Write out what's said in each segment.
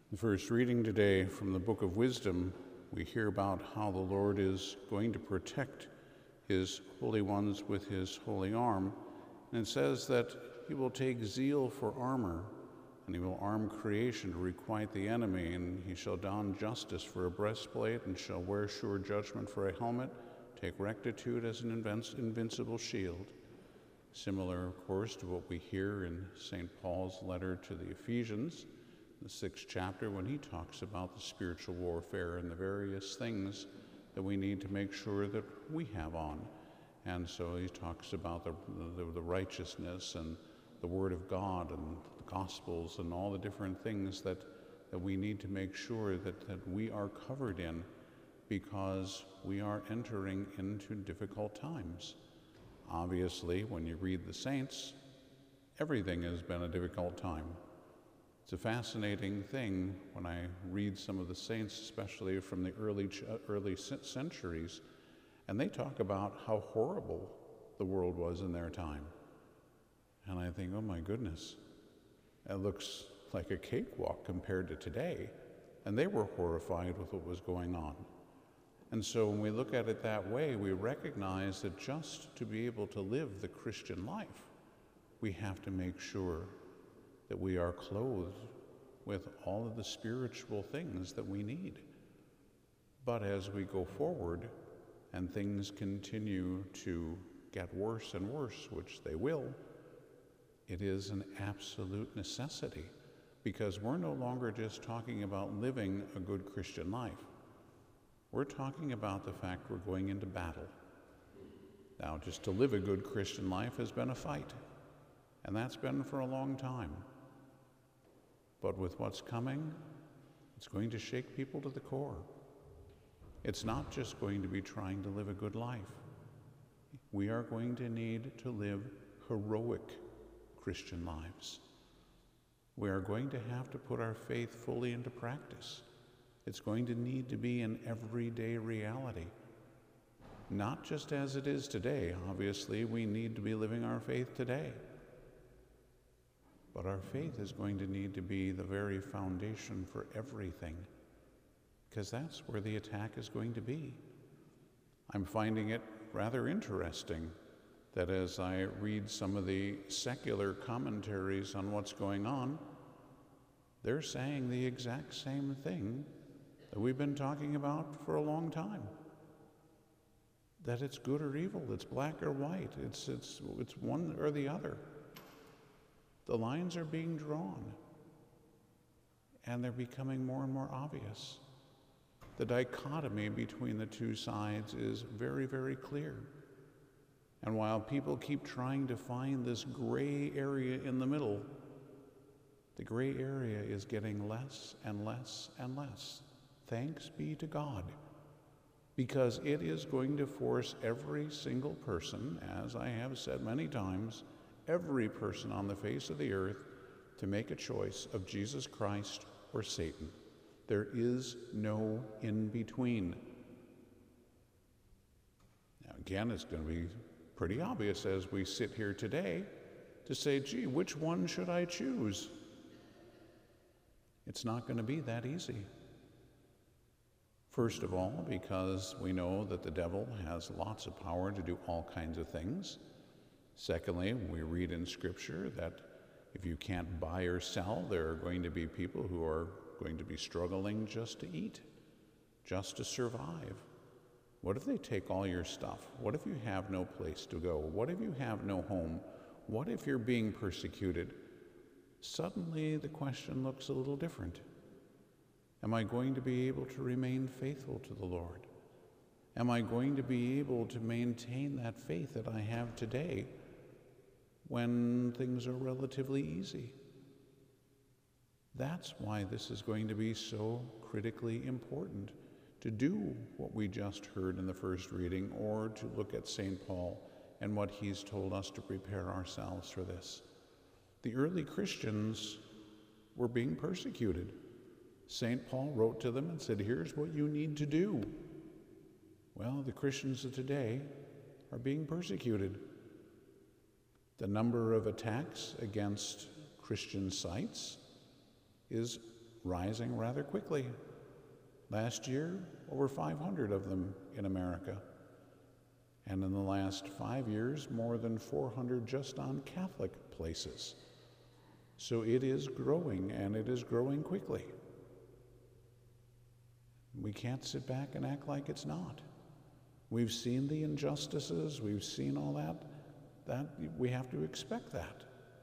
The first reading today from the Book of Wisdom, we hear about how the Lord is going to protect his holy ones with his holy arm. And it says that he will take zeal for armor, and he will arm creation to requite the enemy, and he shall don justice for a breastplate, and shall wear sure judgment for a helmet, take rectitude as an invincible shield. Similar, of course, to what we hear in St. Paul's letter to the Ephesians, the 6th chapter, when he talks about the spiritual warfare and the various things that we need to make sure that we have on. And so he talks about the righteousness and the Word of God and the Gospels and all the different things that we need to make sure that we are covered in, because we are entering into difficult times. Obviously, when you read the saints, everything has been a difficult time. It's a fascinating thing when I read some of the saints, especially from the early centuries, and they talk about how horrible the world was in their time. And I think, oh my goodness, it looks like a cakewalk compared to today. And they were horrified with what was going on. And so when we look at it that way, we recognize that just to be able to live the Christian life, we have to make sure that we are clothed with all of the spiritual things that we need. But as we go forward and things continue to get worse and worse, which they will, it is an absolute necessity, because we're no longer just talking about living a good Christian life. We're talking about the fact we're going into battle. Now, just to live a good Christian life has been a fight, and that's been for a long time. But with what's coming, it's going to shake people to the core. It's not just going to be trying to live a good life. We are going to need to live heroic Christian lives. We are going to have to put our faith fully into practice. It's going to need to be an everyday reality. Not just as it is today. Obviously, we need to be living our faith today. But our faith is going to need to be the very foundation for everything, because that's where the attack is going to be. I'm finding it rather interesting that as I read some of the secular commentaries on what's going on, they're saying the exact same thing that we've been talking about for a long time. That it's good or evil, it's black or white, it's one or the other. The lines are being drawn, and they're becoming more and more obvious. The dichotomy between the two sides is very, very clear. And while people keep trying to find this gray area in the middle, the gray area is getting less and less and less. Thanks be to God, because it is going to force every single person, as I have said many times, every person on the face of the earth to make a choice of Jesus Christ or Satan. There is no in-between. Now again, it's going to be pretty obvious as we sit here today to say, gee, which one should I choose? It's not going to be that easy. First of all, because we know that the devil has lots of power to do all kinds of things. Secondly, we read in Scripture that if you can't buy or sell, there are going to be people who are going to be struggling just to eat, just to survive. What if they take all your stuff? What if you have no place to go? What if you have no home? What if you're being persecuted? Suddenly the question looks a little different. Am I going to be able to remain faithful to the Lord? Am I going to be able to maintain that faith that I have today when things are relatively easy? That's why this is going to be so critically important, to do what we just heard in the first reading, or to look at St. Paul and what he's told us to prepare ourselves for this. The early Christians were being persecuted. St. Paul wrote to them and said, here's what you need to do. Well, the Christians of today are being persecuted. The number of attacks against Christian sites is rising rather quickly. Last year, over 500 of them in America. And in the last 5 years, more than 400 just on Catholic places. So it is growing, and it is growing quickly. We can't sit back and act like it's not. We've seen the injustices, we've seen all that we have to expect that.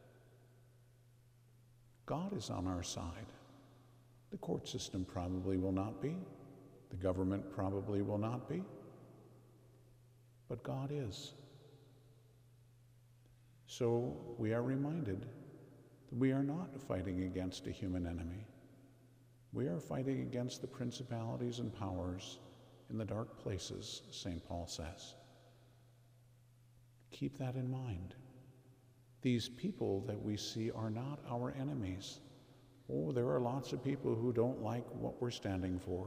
God is on our side. The court system probably will not be. The government probably will not be. But God is. So we are reminded that we are not fighting against a human enemy. We are fighting against the principalities and powers in the dark places, St. Paul says. Keep that in mind. These people that we see are not our enemies. Oh, there are lots of people who don't like what we're standing for.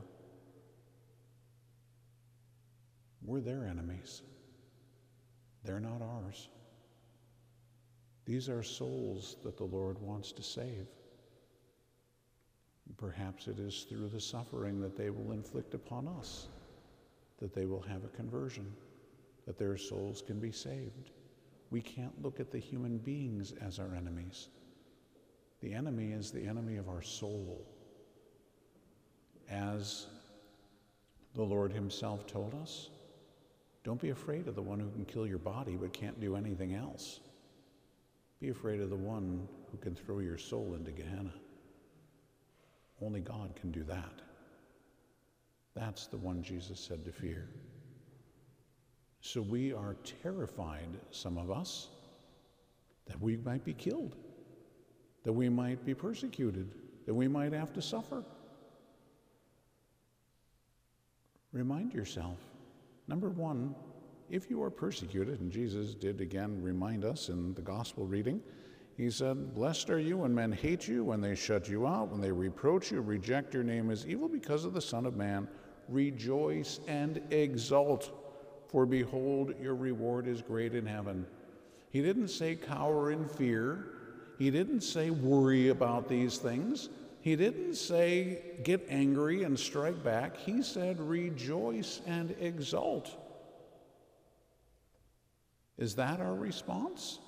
We're their enemies. They're not ours. These are souls that the Lord wants to save. Perhaps it is through the suffering that they will inflict upon us that they will have a conversion, that their souls can be saved. We can't look at the human beings as our enemies. The enemy is the enemy of our soul. As the Lord himself told us, don't be afraid of the one who can kill your body but can't do anything else. Be afraid of the one who can throw your soul into Gehenna. Only God can do that. That's the one Jesus said to fear. So we are terrified, some of us, that we might be killed, that we might be persecuted, that we might have to suffer. Remind yourself, number one, if you are persecuted, and Jesus did again remind us in the gospel reading, he said, "Blessed are you when men hate you, when they shut you out, when they reproach you, reject your name as evil because of the Son of Man. Rejoice and exult, for behold, your reward is great in heaven." He didn't say cower in fear. He didn't say worry about these things. He didn't say get angry and strike back. He said rejoice and exult. Is that our response?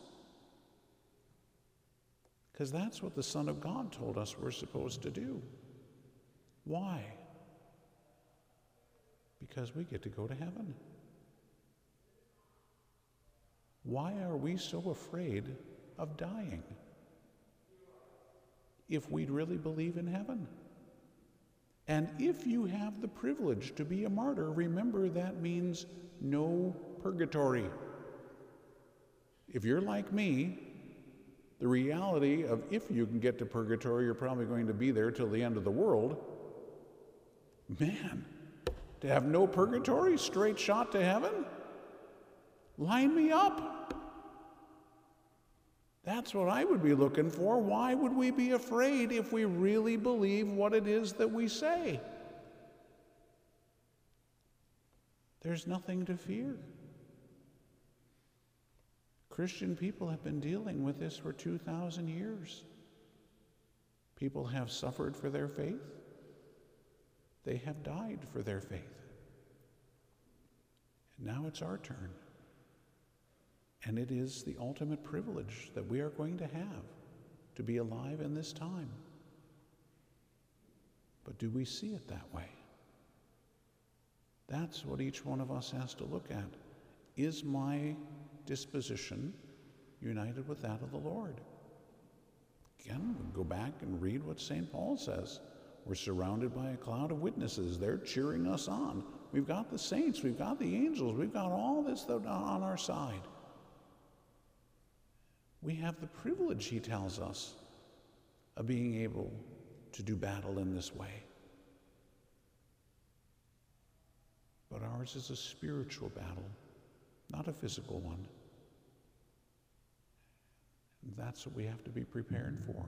Because that's what the Son of God told us we're supposed to do. Why? Because we get to go to heaven. Why are we so afraid of dying if we really believe in heaven? And if you have the privilege to be a martyr, remember that means no purgatory. If you're like me, the reality of if you can get to purgatory, you're probably going to be there till the end of the world. Man, to have no purgatory, straight shot to heaven? Line me up. That's what I would be looking for. Why would we be afraid if we really believe what it is that we say? There's nothing to fear. Christian people have been dealing with this for 2,000 years. People have suffered for their faith. They have died for their faith. And now it's our turn. And it is the ultimate privilege that we are going to have to be alive in this time. But do we see it that way? That's what each one of us has to look at. Is my disposition united with that of the Lord? Again, we go back and read what St. Paul says. We're surrounded by a cloud of witnesses. They're cheering us on. We've got the saints, we've got the angels, we've got all this on our side. We have the privilege, he tells us, of being able to do battle in this way. But ours is a spiritual battle, not a physical one. And that's what we have to be prepared for.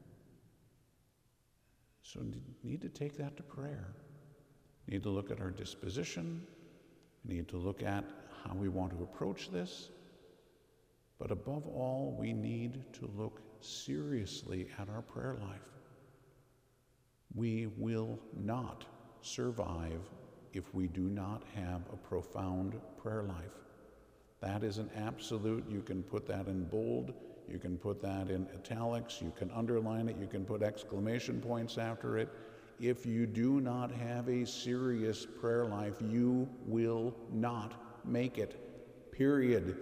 So need to take that to prayer. Need to look at our disposition. Need to look at how we want to approach this. But above all, we need to look seriously at our prayer life. We will not survive if we do not have a profound prayer life. That is an absolute. You can put that in bold, you can put that in italics, you can underline it, you can put exclamation points after it. If you do not have a serious prayer life, you will not make it, period.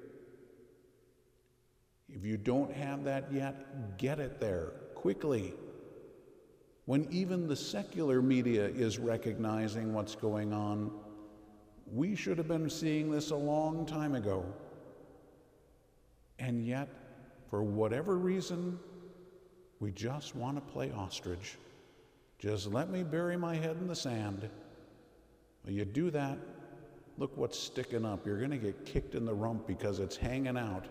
If you don't have that yet, get it there quickly. When even the secular media is recognizing what's going on, we should have been seeing this a long time ago. And yet, for whatever reason, we just want to play ostrich. Just let me bury my head in the sand. When you do that, look what's sticking up. You're going to get kicked in the rump because it's hanging out.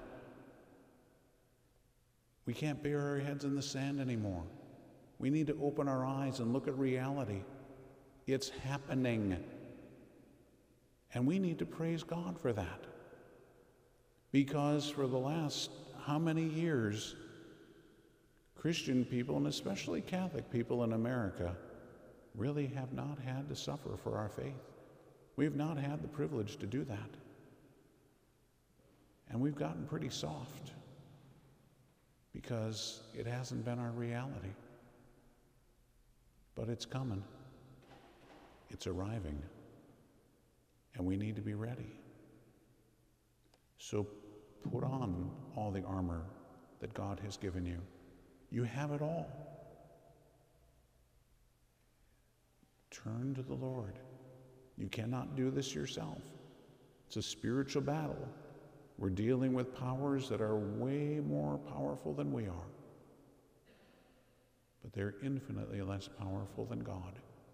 We can't bury our heads in the sand anymore. We need to open our eyes and look at reality. It's happening. And we need to praise God for that. Because for the last how many years, Christian people, and especially Catholic people in America, really have not had to suffer for our faith. We've not had the privilege to do that. And we've gotten pretty soft because it hasn't been our reality. But it's coming. It's arriving. And we need to be ready. So put on all the armor that God has given you. You have it all. Turn to the Lord. You cannot do this yourself. It's a spiritual battle. We're dealing with powers that are way more powerful than we are. But they're infinitely less powerful than God.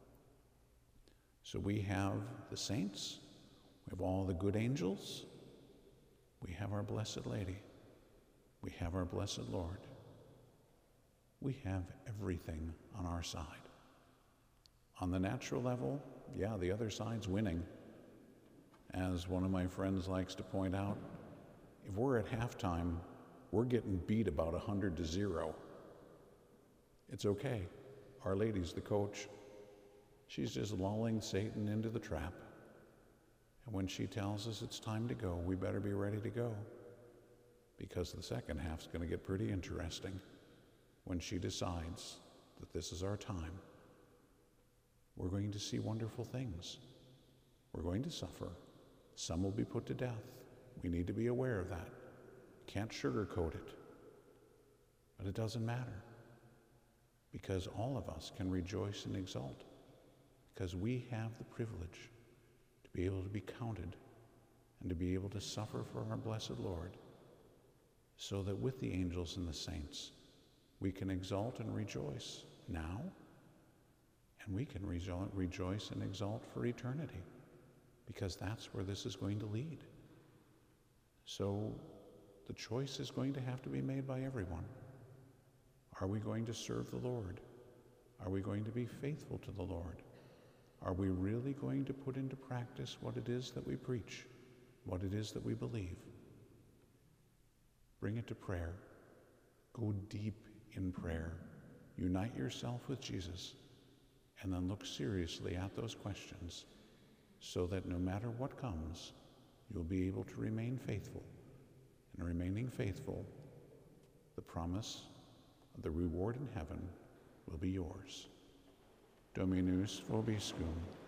So we have the saints, we have all the good angels, we have our Blessed Lady, we have our Blessed Lord. We have everything on our side. On the natural level, yeah, the other side's winning. As one of my friends likes to point out, if we're at halftime, we're getting beat about 100-0. It's okay. Our Lady's the coach. She's just lulling Satan into the trap. And when she tells us it's time to go, we better be ready to go. Because the second half's going to get pretty interesting when she decides that this is our time. We're going to see wonderful things. We're going to suffer. Some will be put to death. We need to be aware of that. Can't sugarcoat it. But it doesn't matter. Because all of us can rejoice and exult. Because we have the privilege to be able to be counted and to be able to suffer for our blessed Lord, so that with the angels and the saints, we can exult and rejoice now, and we can rejoice and exult for eternity, because that's where this is going to lead. So the choice is going to have to be made by everyone. Are we going to serve the Lord? Are we going to be faithful to the Lord? Are we really going to put into practice what it is that we preach, what it is that we believe? Bring it to prayer. Go deep in prayer. Unite yourself with Jesus, and then look seriously at those questions, so that no matter what comes, you'll be able to remain faithful. And remaining faithful, the promise of the reward in heaven will be yours. Dominus vobiscum.